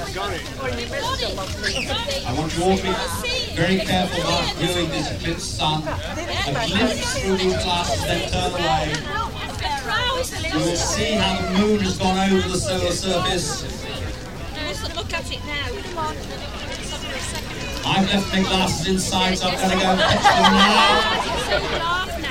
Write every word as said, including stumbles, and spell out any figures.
I want you all to be very careful about viewing this eclipsed sun. A glimpse through these glasses, then turn away. You will see how the moon has gone over the solar surface. Look at it now. I've left my glasses inside, so I'm going to go and fetch them now.